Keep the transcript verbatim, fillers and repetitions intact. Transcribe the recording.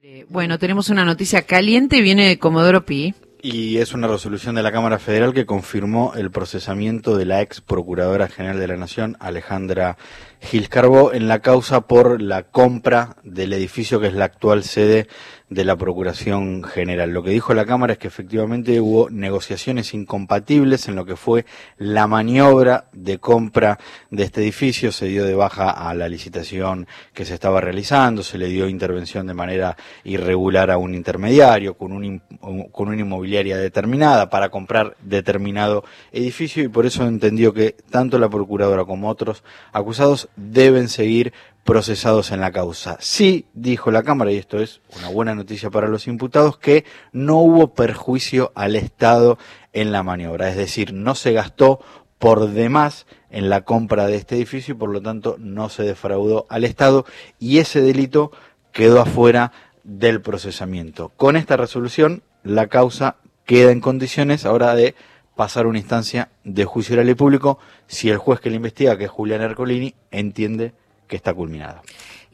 Eh, Bueno, tenemos una noticia caliente, viene de Comodoro Pi. Y es una resolución de la Cámara Federal que confirmó el procesamiento de la ex Procuradora General de la Nación, Alejandra Gil Carbó, en la causa por la compra del edificio que es la actual sede de la Procuración General. Lo que dijo la Cámara es que efectivamente hubo negociaciones incompatibles en lo que fue la maniobra de compra de este edificio. Se dio de baja a la licitación que se estaba realizando, se le dio intervención de manera irregular a un intermediario con un, con una inmobiliaria determinada para comprar determinado edificio, y por eso entendió que tanto la Procuradora como otros acusados deben seguir procesados en la causa. Sí, dijo la Cámara, y esto es una buena noticia para los imputados, que no hubo perjuicio al Estado en la maniobra, es decir, no se gastó por demás en la compra de este edificio y por lo tanto no se defraudó al Estado, y ese delito quedó afuera del procesamiento. Con esta resolución, la causa queda en condiciones ahora de pasar a una instancia de juicio oral y público si el juez que la investiga, que es Julián Ercolini, entiende que está culminada.